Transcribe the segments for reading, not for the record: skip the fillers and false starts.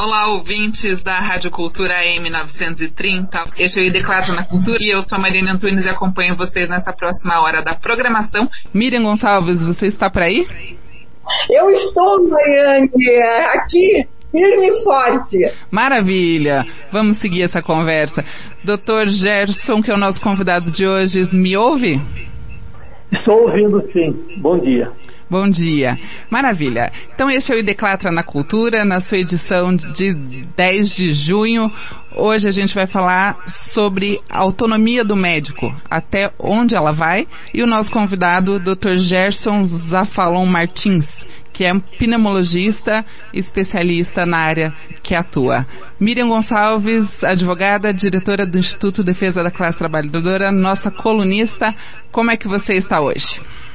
Olá, ouvintes da Rádio Cultura AM 930. Este é o ID Claro na Cultura e eu sou a Mariana Antunes e acompanho vocês nessa próxima hora da programação. Miriam Gonçalves, você está por aí? Eu estou, Mariane, aqui, firme e forte. Maravilha! Vamos seguir essa conversa. Dr. Gerson, que é o nosso convidado de hoje, me ouve? Estou ouvindo, sim. Bom dia. Bom dia. Maravilha. Então, este é o Ideclatra na Cultura, na sua edição de 10 de junho. Hoje a gente vai falar sobre a autonomia do médico, até onde ela vai, e o nosso convidado, Dr. Gerson Zafalon Martins, que é pneumologista, especialista na área que atua. Miriam Gonçalves, advogada, diretora do Instituto Defesa da Classe Trabalhadora, nossa colunista. Como é que você está hoje?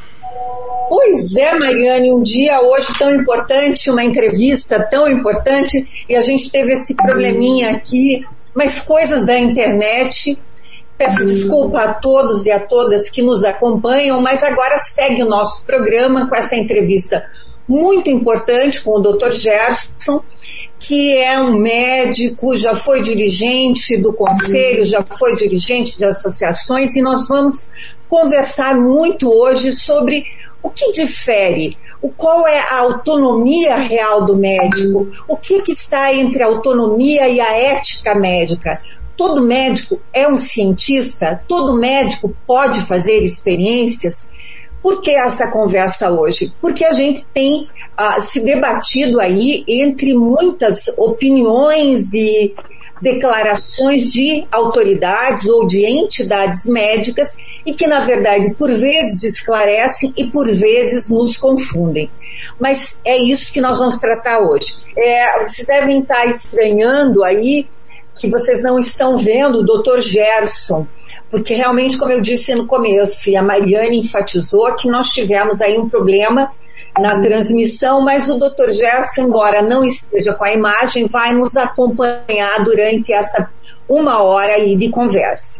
Pois é, Mariane, um dia hoje tão importante, uma entrevista tão importante, e a gente teve esse probleminha aqui, mas coisas da internet. Peço desculpa a todos e a todas que nos acompanham, mas agora segue o nosso programa com essa entrevista muito importante com o Dr. Gerson, que é um médico, já foi dirigente do conselho, já foi dirigente de associações, e nós vamos conversar muito hoje sobre o que difere, qual é a autonomia real do médico, o que está entre a autonomia e a ética médica. Todo médico é um cientista, todo médico pode fazer experiências. Por que essa conversa hoje? Porque a gente tem se debatido aí entre muitas opiniões e declarações de autoridades ou de entidades médicas e que, na verdade, por vezes esclarecem e por vezes nos confundem. Mas é isso que nós vamos tratar hoje. Vocês devem estar estranhando aí que vocês não estão vendo o Dr. Gerson, porque realmente, como eu disse no começo, e a Mariane enfatizou, que nós tivemos aí um problema na transmissão, mas o Dr. Gerson, embora não esteja com a imagem, vai nos acompanhar durante essa 1 hora aí de conversa.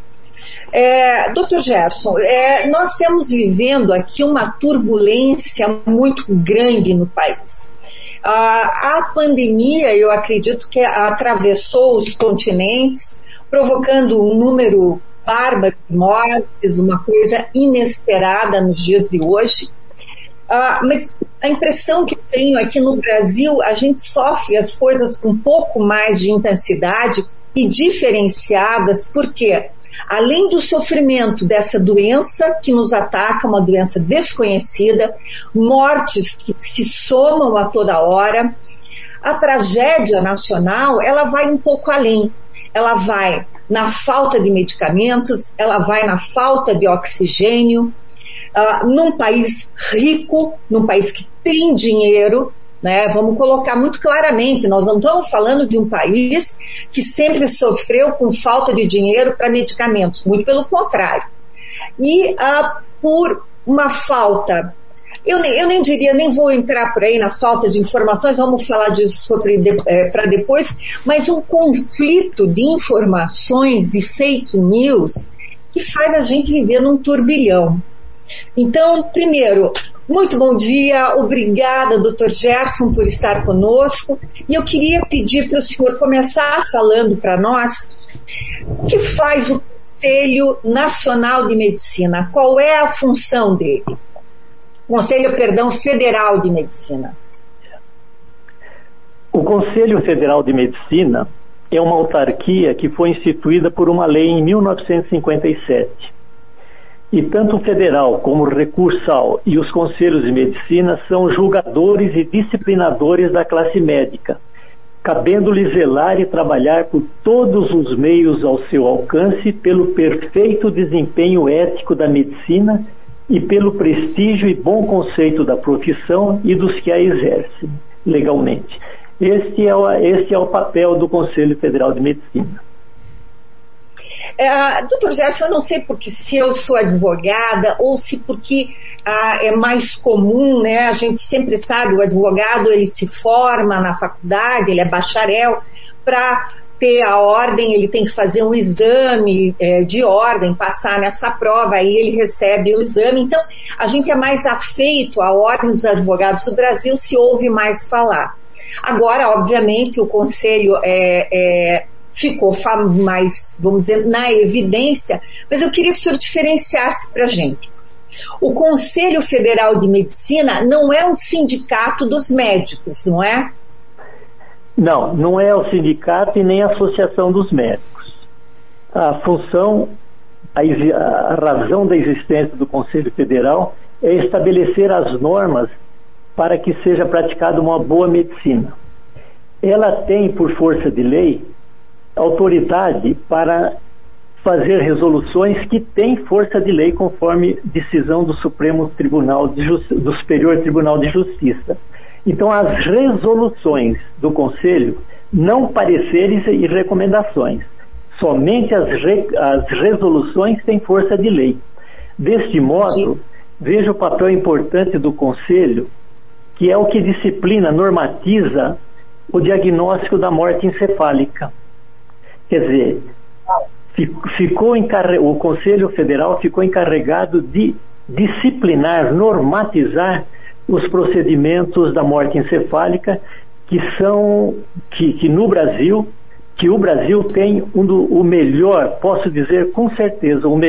Dr. Gerson, nós estamos vivendo aqui uma turbulência muito grande no país. A pandemia, eu acredito que atravessou os continentes, provocando um número bárbaro de mortes, uma coisa inesperada nos dias de hoje. Mas a impressão que eu tenho é que no Brasil a gente sofre as coisas com um pouco mais de intensidade e diferenciadas, porque além do sofrimento dessa doença que nos ataca, uma doença desconhecida, mortes que se somam a toda hora, a tragédia nacional, ela vai um pouco além. Ela vai na falta de medicamentos, ela vai na falta de oxigênio, num país rico, num país que tem dinheiro, né? Vamos colocar muito claramente, nós não estamos falando de um país que sempre sofreu com falta de dinheiro para medicamentos, muito pelo contrário. E por uma falta, eu nem diria, nem vou entrar por aí na falta de informações, vamos falar disso para depois, mas um conflito de informações e fake news que faz a gente viver num turbilhão. Então, primeiro, muito bom dia, obrigada, Dr. Gerson, por estar conosco. E eu queria pedir para o senhor começar falando para nós o que faz o Conselho Nacional de Medicina, qual é a função dele? Conselho Federal de Medicina. O Conselho Federal de Medicina é uma autarquia que foi instituída por uma lei em 1957. E tanto o federal como o recursal e os conselhos de medicina são julgadores e disciplinadores da classe médica, cabendo-lhes zelar e trabalhar por todos os meios ao seu alcance pelo perfeito desempenho ético da medicina e pelo prestígio e bom conceito da profissão e dos que a exercem legalmente. Este é o papel do Conselho Federal de Medicina. Dr. Gerson, eu não sei porque se eu sou advogada ou se porque é mais comum, né? A gente sempre sabe, o advogado ele se forma na faculdade, ele é bacharel, para ter a ordem, ele tem que fazer um exame de ordem, passar nessa prova, aí ele recebe o exame. Então, a gente é mais afeito à Ordem dos Advogados do Brasil, se ouve mais falar. Agora, obviamente, o Conselho ficou mais, vamos dizer, na evidência, mas eu queria que o senhor diferenciasse para a gente. O Conselho Federal de Medicina não é um sindicato dos médicos, não é? Não, não é o sindicato e nem a associação dos médicos. A função, a razão da existência do Conselho Federal é estabelecer as normas para que seja praticada uma boa medicina. Ela tem, por força de lei, autoridade para fazer resoluções que têm força de lei conforme decisão do Supremo Tribunal do Superior Tribunal de Justiça. Então, as resoluções do Conselho, não pareceres e recomendações, somente as resoluções têm força de lei. Deste modo, vejo o papel importante do Conselho, que é o que disciplina, normatiza o diagnóstico da morte encefálica. Quer dizer, o Conselho Federal ficou encarregado de disciplinar, normatizar os procedimentos da morte encefálica, que no Brasil, que o Brasil tem o melhor, posso dizer com certeza, os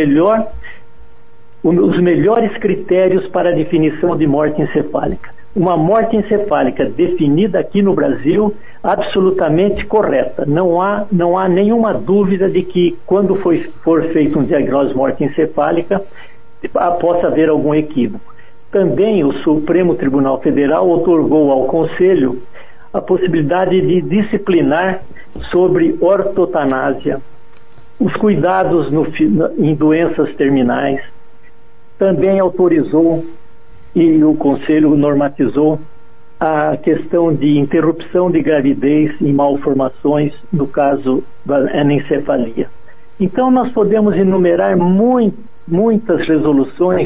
melhores critérios para a definição de morte encefálica. Uma morte encefálica definida aqui no Brasil absolutamente correta. Não há nenhuma dúvida de que quando for feito um diagnóstico de morte encefálica possa haver algum equívoco. Também o Supremo Tribunal Federal otorgou ao Conselho a possibilidade de disciplinar sobre ortotanásia, os cuidados em doenças terminais. Também autorizou e o Conselho normatizou a questão de interrupção de gravidez em malformações, no caso da anencefalia. Então, nós podemos enumerar muitas resoluções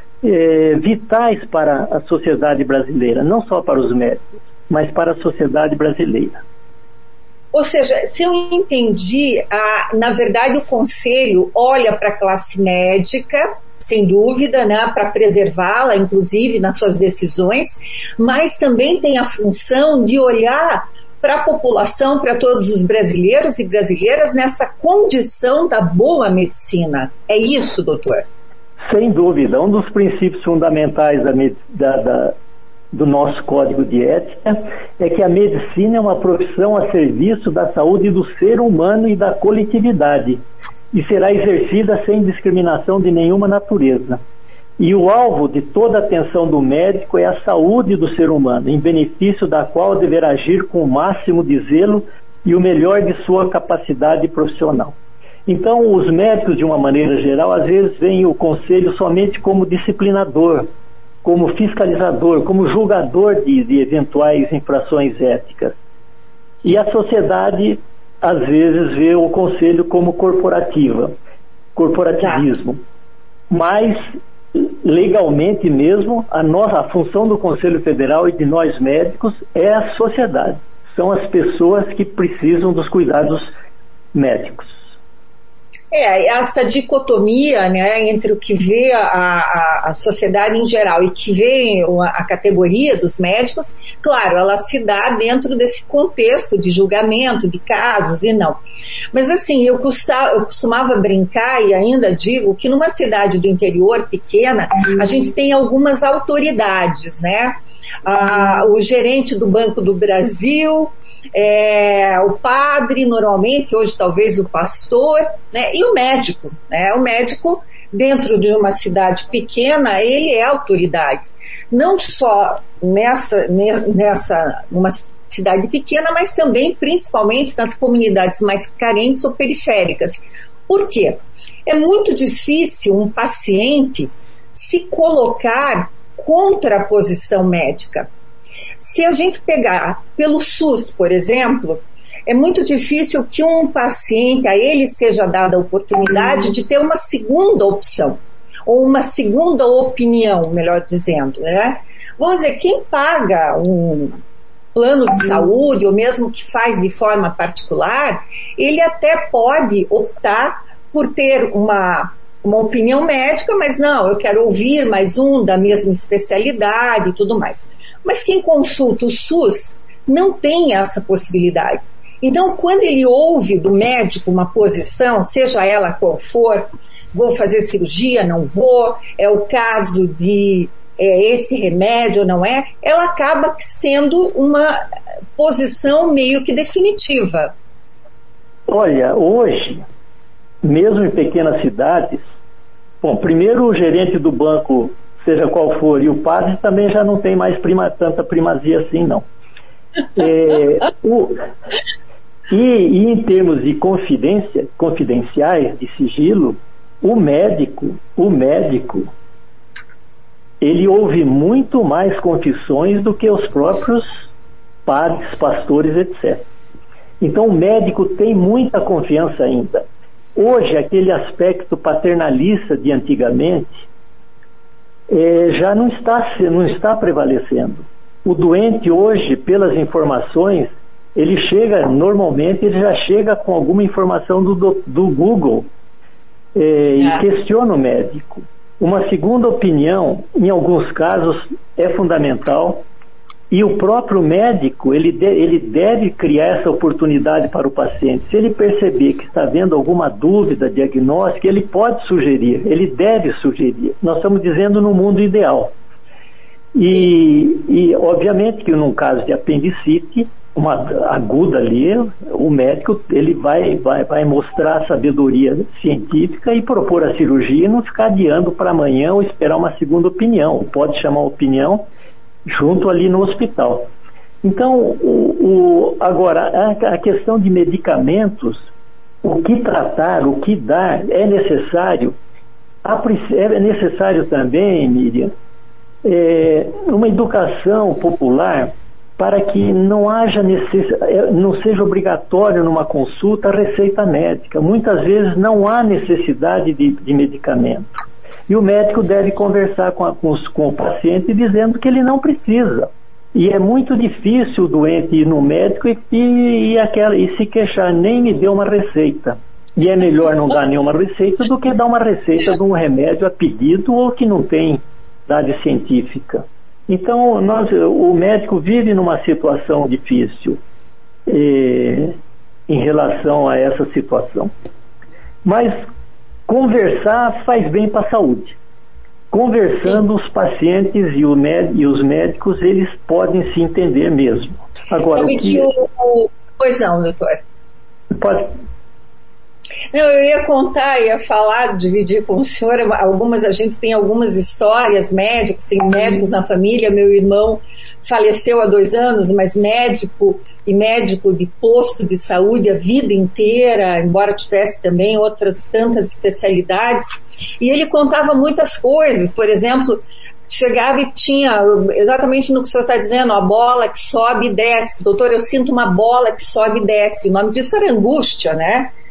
vitais para a sociedade brasileira, não só para os médicos, mas para a sociedade brasileira. Ou seja, se eu entendi, na verdade o Conselho olha para a classe médica, sem dúvida, né, para preservá-la, inclusive, nas suas decisões, mas também tem a função de olhar para a população, para todos os brasileiros e brasileiras, nessa condição da boa medicina. É isso, doutor? Sem dúvida. Um dos princípios fundamentais do nosso Código de Ética é que a medicina é uma profissão a serviço da saúde do ser humano e da coletividade, e será exercida sem discriminação de nenhuma natureza. E o alvo de toda a atenção do médico é a saúde do ser humano, em benefício da qual deverá agir com o máximo de zelo e o melhor de sua capacidade profissional. Então, os médicos, de uma maneira geral, às vezes veem o Conselho somente como disciplinador, como fiscalizador, como julgador de eventuais infrações éticas. E a sociedade, às vezes, vê o Conselho como corporativismo. Mas, legalmente mesmo, a função do Conselho Federal e de nós médicos é a sociedade. São as pessoas que precisam dos cuidados médicos. Essa dicotomia, né, entre o que vê a sociedade em geral e que vê a categoria dos médicos, claro, ela se dá dentro desse contexto de julgamento, de casos e não. Mas assim, eu costumava brincar e ainda digo que numa cidade do interior pequena, a gente tem algumas autoridades, né? O gerente do Banco do Brasil, o padre, normalmente, hoje talvez o pastor, né, e o médico. Né? O médico, dentro de uma cidade pequena, ele é autoridade. Não só numa cidade pequena, mas também, principalmente, nas comunidades mais carentes ou periféricas. Por quê? É muito difícil um paciente se colocar contra a posição médica. Se a gente pegar pelo SUS, por exemplo, é muito difícil que um paciente, a ele seja dada a oportunidade de ter uma segunda opção, ou uma segunda opinião, melhor dizendo, né? Vamos dizer, quem paga um plano de saúde, ou mesmo que faz de forma particular, ele até pode optar por ter uma opinião médica, mas não, eu quero ouvir mais um da mesma especialidade e tudo mais. Mas quem consulta o SUS não tem essa possibilidade. Então, quando ele ouve do médico uma posição, seja ela qual for, vou fazer cirurgia, não vou, é o caso de esse remédio, não é? Ela acaba sendo uma posição meio que definitiva. Olha, hoje, mesmo em pequenas cidades, bom, primeiro o gerente do banco, seja qual for, e o padre também já não tem mais tanta primazia assim, não. E em termos de confidenciais, de sigilo, o médico, ele ouve muito mais confissões do que os próprios padres, pastores, etc. Então o médico tem muita confiança ainda. Hoje, aquele aspecto paternalista de antigamente já não está prevalecendo. O doente hoje, pelas informações, normalmente ele já chega com alguma informação do Google e questiona o médico. Uma segunda opinião, em alguns casos, é fundamental, e o próprio médico, ele deve criar essa oportunidade para o paciente. Se ele perceber que está havendo alguma dúvida diagnóstica, ele pode sugerir, ele deve sugerir. Nós estamos dizendo no mundo ideal. E obviamente que num caso de apendicite, uma aguda ali, o médico ele vai mostrar sabedoria científica e propor a cirurgia e não ficar adiando para amanhã ou esperar uma segunda opinião. Pode chamar a opinião junto ali no hospital. Então, agora, a questão de medicamentos, o que tratar, o que dar, é necessário. É necessário também, Miriam, uma educação popular para que não seja obrigatório numa consulta a receita médica. Muitas vezes não há necessidade de medicamento. E o médico deve conversar com o paciente dizendo que ele não precisa. E é muito difícil o doente ir no médico e se queixar, nem me deu uma receita. E é melhor não dar nenhuma receita do que dar uma receita de um remédio a pedido ou que não tem dade científica. Então, o médico vive numa situação difícil em relação a essa situação. Mas conversar faz bem para a saúde. Conversando, os pacientes e os médicos, eles podem se entender mesmo. Agora, Pois não, doutor. Pode. Não, eu ia falar, dividir com o senhor a gente tem algumas histórias médicos, tem médicos na família. Meu irmão faleceu há 2 anos, mas médico de posto de saúde a vida inteira, embora tivesse também outras tantas especialidades, e ele contava muitas coisas. Por exemplo, chegava e tinha exatamente no que o senhor está dizendo, a bola que sobe e desce. Doutor, eu sinto uma bola que sobe e desce. O nome disso era angústia, né?